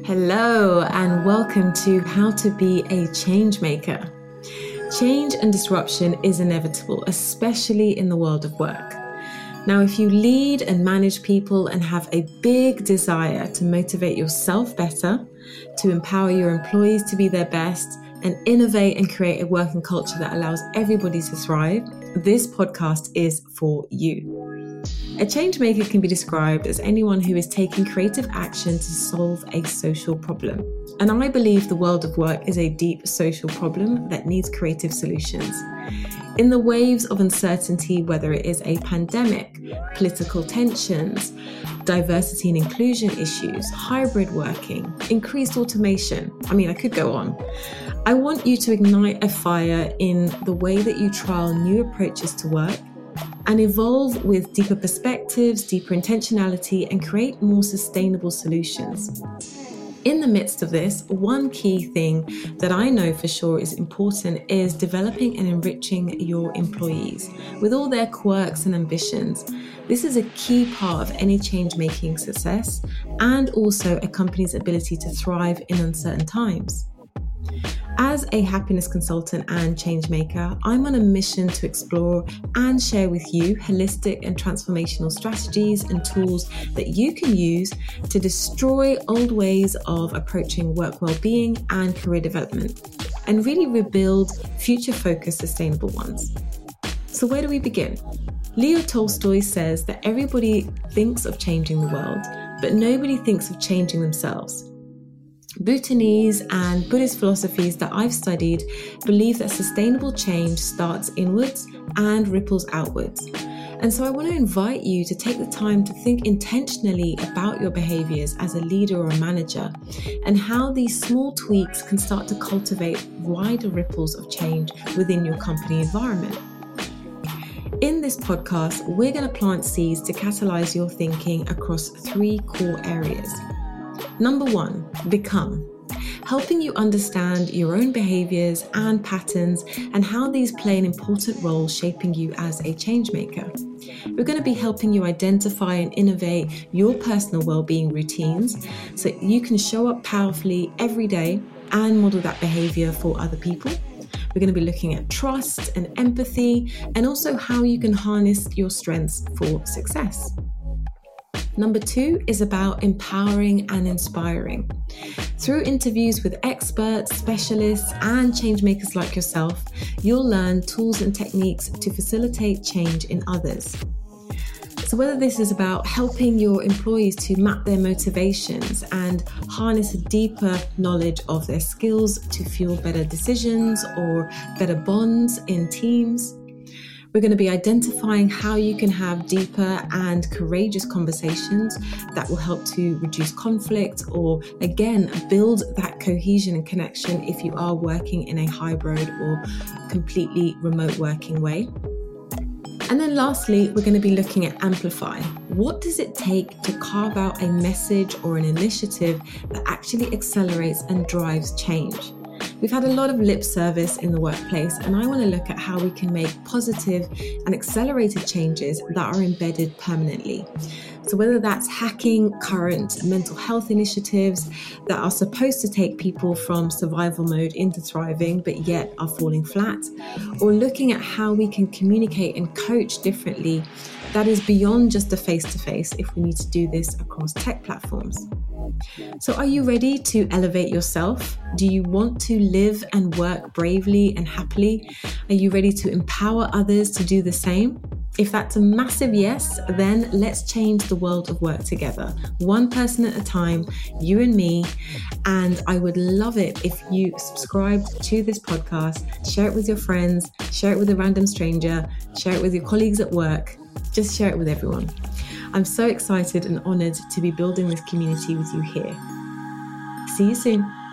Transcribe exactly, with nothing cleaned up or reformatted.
Hello and welcome to How to Be a Change Maker. Change and disruption is inevitable, especially in the world of work. Now, if you lead and manage people and have a big desire to motivate yourself better, to empower your employees to be their best, and innovate and create a working culture that allows everybody to thrive, this podcast is for you. A change maker can be described as anyone who is taking creative action to solve a social problem. And I believe the world of work is a deep social problem that needs creative solutions. In the waves of uncertainty, whether it is a pandemic, political tensions, diversity and inclusion issues, hybrid working, increased automation, I mean, I could go on. I want you to ignite a fire in the way that you trial new approaches to work and evolve with deeper perspectives, deeper intentionality, and create more sustainable solutions. In the midst of this, one key thing that I know for sure is important is developing and enriching your employees with all their quirks and ambitions. This is a key part of any change-making success and also a company's ability to thrive in uncertain times. As a happiness consultant and change maker, I'm on a mission to explore and share with you holistic and transformational strategies and tools that you can use to destroy old ways of approaching work well-being and career development, and really rebuild future-focused, sustainable ones. So where do we begin? Leo Tolstoy says that everybody thinks of changing the world, but nobody thinks of changing themselves. Bhutanese and Buddhist philosophies that I've studied believe that sustainable change starts inwards and ripples outwards. And so I want to invite you to take the time to think intentionally about your behaviors as a leader or a manager and how these small tweaks can start to cultivate wider ripples of change within your company environment. In this podcast, we're going to plant seeds to catalyze your thinking across three core areas. Number one, become. Helping you understand your own behaviors and patterns and how these play an important role shaping you as a change maker. We're going to be helping you identify and innovate your personal well-being routines so you can show up powerfully every day and model that behavior for other people. We're going to be looking at trust and empathy and also how you can harness your strengths for success. Number two is about empowering and inspiring. Through interviews with experts, specialists, and change makers like yourself, you'll learn tools and techniques to facilitate change in others. So whether this is about helping your employees to map their motivations and harness a deeper knowledge of their skills to fuel better decisions or better bonds in teams, we're going to be identifying how you can have deeper and courageous conversations that will help to reduce conflict or, again, build that cohesion and connection if you are working in a hybrid or completely remote working way. And then lastly, we're going to be looking at amplify. What does it take to carve out a message or an initiative that actually accelerates and drives change? We've had a lot of lip service in the workplace, and I want to look at how we can make positive and accelerated changes that are embedded permanently. So whether that's hacking current mental health initiatives that are supposed to take people from survival mode into thriving, but yet are falling flat, or looking at how we can communicate and coach differently that is beyond just the face-to-face if we need to do this across tech platforms. So are you ready to elevate yourself? Do you want to live and work bravely and happily? Are you ready to empower others to do the same? If that's a massive yes, then let's change the world of work together, one person at a time, you and me. And I would love it if you subscribed to this podcast, share it with your friends, share it with a random stranger, share it with your colleagues at work, just share it with everyone. I'm so excited and honored to be building this community with you here. See you soon.